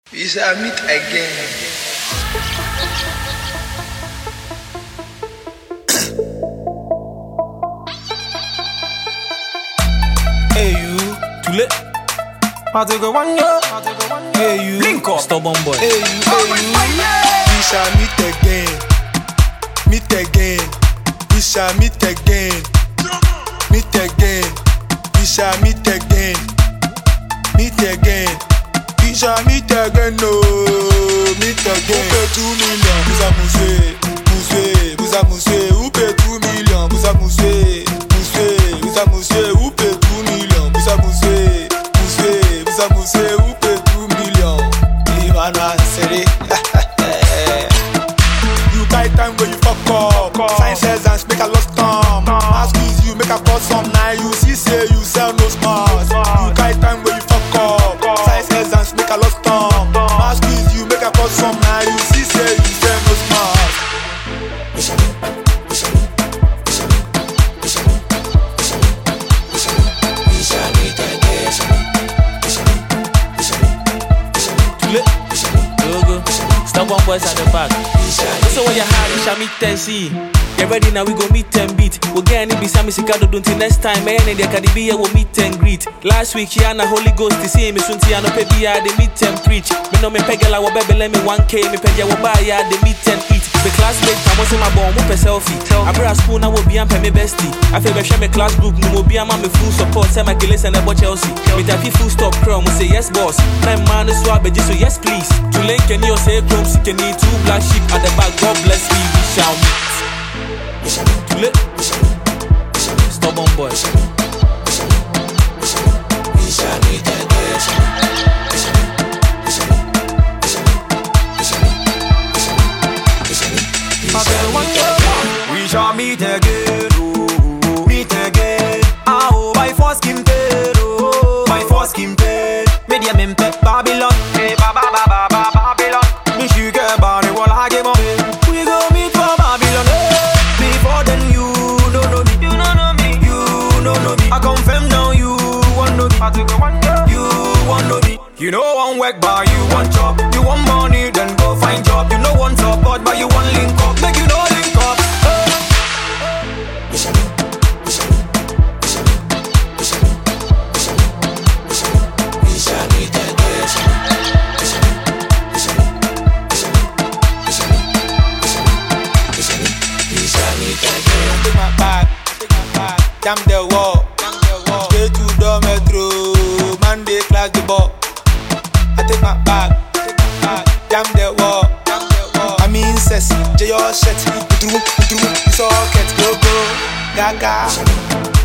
We shall meet again. Hey you, too late. I take a one year. Hey you, link up, stubborn boy. Hey you, we shall meet again. Meet again. We shall meet again. Meet again. We shall meet again. Meet again. We shall meet again. No, meet again. Who pay 2 million? Bouza Moussé. Bouza Moussé. Who pay 2 million? Bouza Moussé. Bouza Moussé. Who pay 2 million? Bouza Moussé. Bouza Moussé. Who pay 2 million? Ivana Sere. You buy time when you fuck up. Sciences and make a lost time. I squeeze you, make a call some night. You see, say you sell no smarts. You buy time when you fuck up. Sciences and make a lost time. I squeeze you, make a call some night. You see, say you sell no smarts. Stubborn boys at the back. So when you're hard, you shall meet 10C. Get ready now, we go meet 10 beat. We'll get any beside me, Sikado don't till next time. Man, and the Academy will meet 10 greet. Last week, Yana Holy Ghost, the same, Sunti, and Opebia, they meet 10 preach. Me no me pegala, wa baby, let me 1K, me pedia, wa buy, they meet 10 eat. The classmate, I was in my bomb, whoop a selfie. I brought a school, now will be me bestie. I feel share my class group, no will be a man, me full support, say my Gillis and about Chelsea. Me tapi full stop chrome, we say yes, boss. My man is swab, just so yes, please. To link and you say, Chrome, can need 2 black sheep at the back, God bless me, we shall meet. Too late. Stubborn boy. We shall meet again, oh, meet again. Ah, oh, by force skin paid, oh, by force skin paid. Media men pep Babylon, hey, Babylon. Me sugar barry wall I give up. We go meet for Babylon, hey. Before then you don't know me, you don't know me, you don't know me. I confirm now you want know me. I took a one year, you want know me. You know one work bar, you want job, you want money, then go find job. You know one support, but you want link up, make you know link up. Take my bag, jam the wall, straight to the metro, Monday class the ball. I take my bag, jam the wall. I mean, says, J.O. shit, through, socket, go, gaga.